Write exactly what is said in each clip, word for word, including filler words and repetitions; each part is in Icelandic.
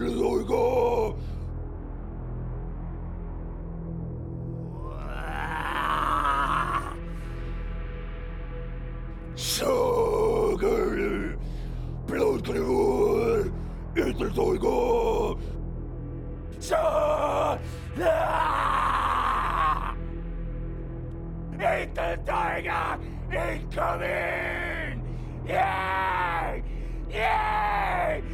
les oigo. Sager, blodkrivor, ytterst oigo. Sa... Ytterst oigo, incoming! Yay! Yay!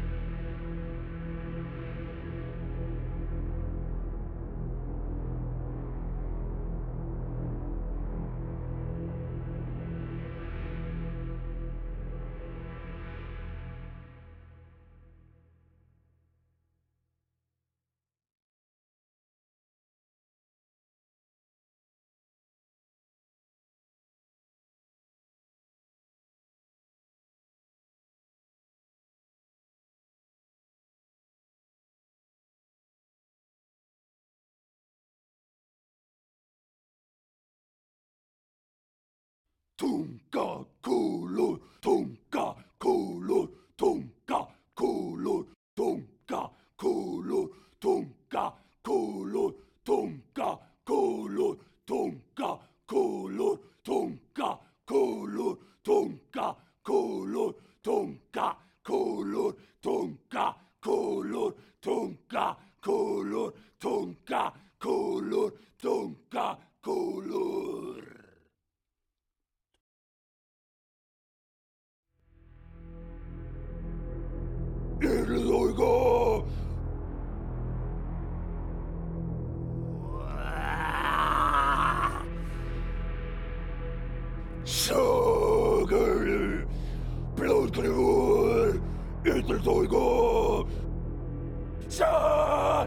Tunka kulor, tunka kulor, tunka kulor, tunka kulor, tunka kulor, tunka kulor, tunka kulor, tunka kulor, tunka kulor, tunka kulor, tunka kulor, tunka kulor, tunka kulor, tunka kulor. Les oigo. Sager, blodkrivor, ytterst oigo. Sa...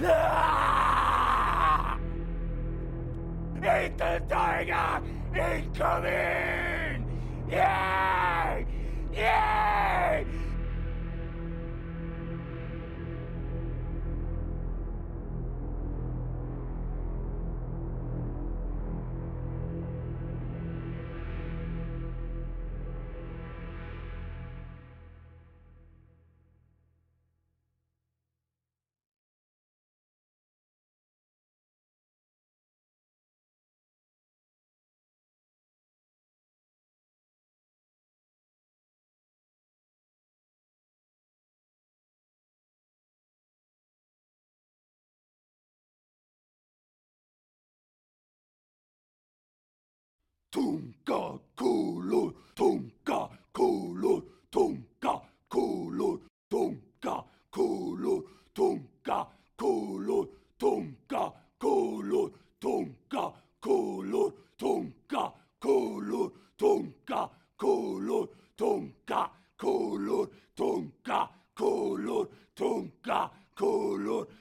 Ytterst oigo, incoming! Yay! Yay! Tunka kulor, tunka kulor, tunka kulor, tunka kulor, tunka kulor, tunka kulor, tunka kulor, tunka kulor, tunka kulor, tunka kulor, tunka kulor, tunka kulor,